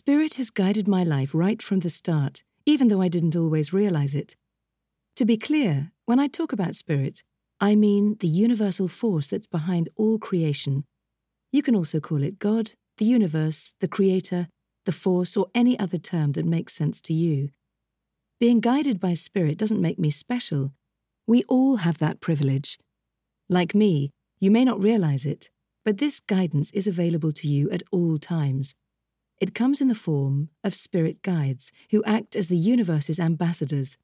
Spirit has guided my life right from the start, even though I didn't always realize it. To be clear, when I talk about spirit, I mean the universal force that's behind all creation. You can also call it God, the universe, the creator, the force, or any other term that makes sense to you. Being guided by spirit doesn't make me special. We all have that privilege. Like me, you may not realize it, but this guidance is available to you at all times. It comes in the form of spirit guides who act as the universe's ambassadors.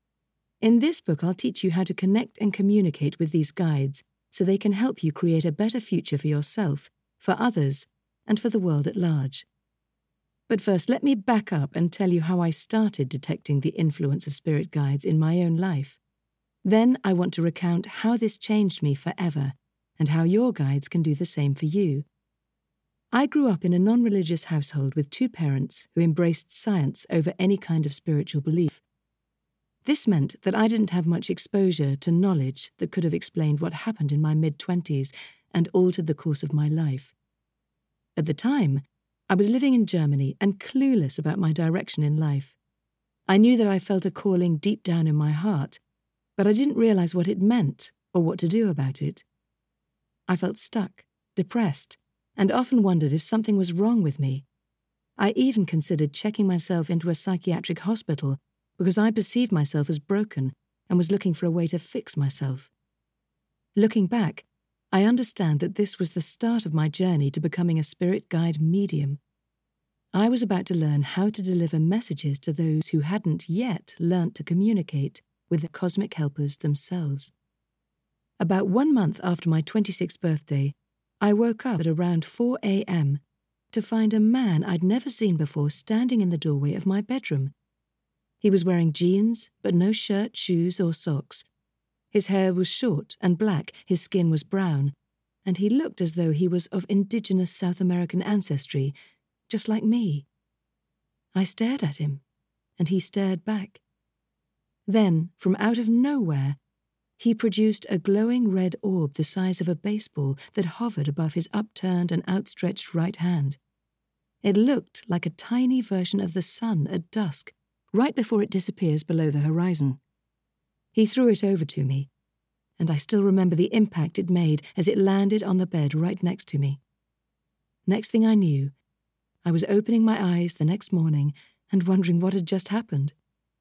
In this book, I'll teach you how to connect and communicate with these guides so they can help you create a better future for yourself, for others, and for the world at large. But first, let me back up and tell you how I started detecting the influence of spirit guides in my own life. Then I want to recount how this changed me forever and how your guides can do the same for you. I grew up in a non-religious household with two parents who embraced science over any kind of spiritual belief. This meant that I didn't have much exposure to knowledge that could have explained what happened in my mid-20s and altered the course of my life. At the time, I was living in Germany and clueless about my direction in life. I knew that I felt a calling deep down in my heart, but I didn't realize what it meant or what to do about it. I felt stuck, depressed, and often wondered if something was wrong with me. I even considered checking myself into a psychiatric hospital because I perceived myself as broken and was looking for a way to fix myself. Looking back, I understand that this was the start of my journey to becoming a spirit guide medium. I was about to learn how to deliver messages to those who hadn't yet learnt to communicate with the cosmic helpers themselves. About 1 month after my 26th birthday, I woke up at around 4 a.m. to find a man I'd never seen before standing in the doorway of my bedroom. He was wearing jeans, but no shirt, shoes, or socks. His hair was short and black, his skin was brown, and he looked as though he was of indigenous South American ancestry, just like me. I stared at him, and he stared back. Then, from out of nowhere, he produced a glowing red orb the size of a baseball that hovered above his upturned and outstretched right hand. It looked like a tiny version of the sun at dusk, right before it disappears below the horizon. He threw it over to me, and I still remember the impact it made as it landed on the bed right next to me. Next thing I knew, I was opening my eyes the next morning and wondering what had just happened.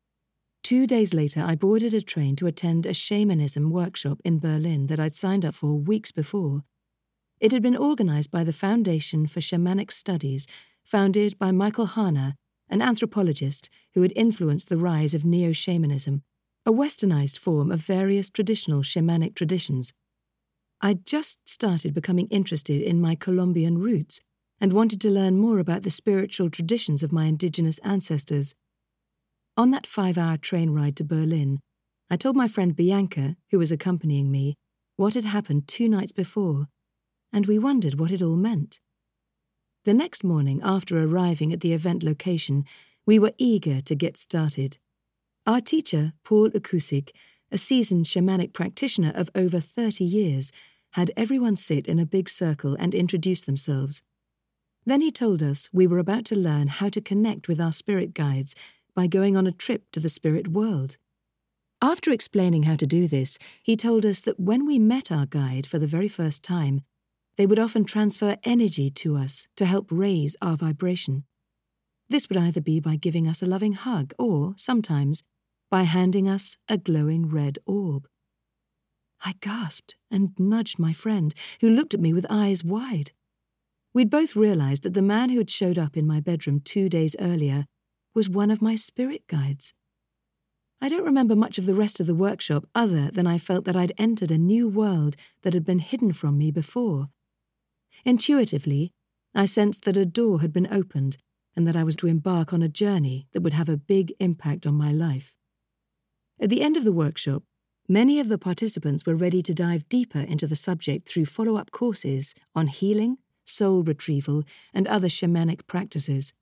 2 days later, I boarded a train to attend a shamanism workshop in Berlin that I'd signed up for weeks before. It had been organized by the Foundation for Shamanic Studies, founded by Michael Harner, an anthropologist who had influenced the rise of neo-shamanism, a westernized form of various traditional shamanic traditions. I'd just started becoming interested in my Colombian roots and wanted to learn more about the spiritual traditions of my indigenous ancestors. On that 5-hour train ride to Berlin, I told my friend Bianca, who was accompanying me, what had happened 2 nights before, and we wondered what it all meant. The next morning, after arriving at the event location, we were eager to get started. Our teacher, Paul Akusik, a seasoned shamanic practitioner of over 30 years, had everyone sit in a big circle and introduce themselves. Then he told us we were about to learn how to connect with our spirit guides by going on a trip to the spirit world. After explaining how to do this, he told us that when we met our guide for the very first time, they would often transfer energy to us to help raise our vibration. This would either be by giving us a loving hug or, sometimes, by handing us a glowing red orb. I gasped and nudged my friend, who looked at me with eyes wide. We'd both realized that the man who had showed up in my bedroom 2 days earlier was one of my spirit guides. I don't remember much of the rest of the workshop other than I felt that I'd entered a new world that had been hidden from me before. Intuitively, I sensed that a door had been opened and that I was to embark on a journey that would have a big impact on my life. At the end of the workshop, many of the participants were ready to dive deeper into the subject through follow-up courses on healing, soul retrieval, and other shamanic practices.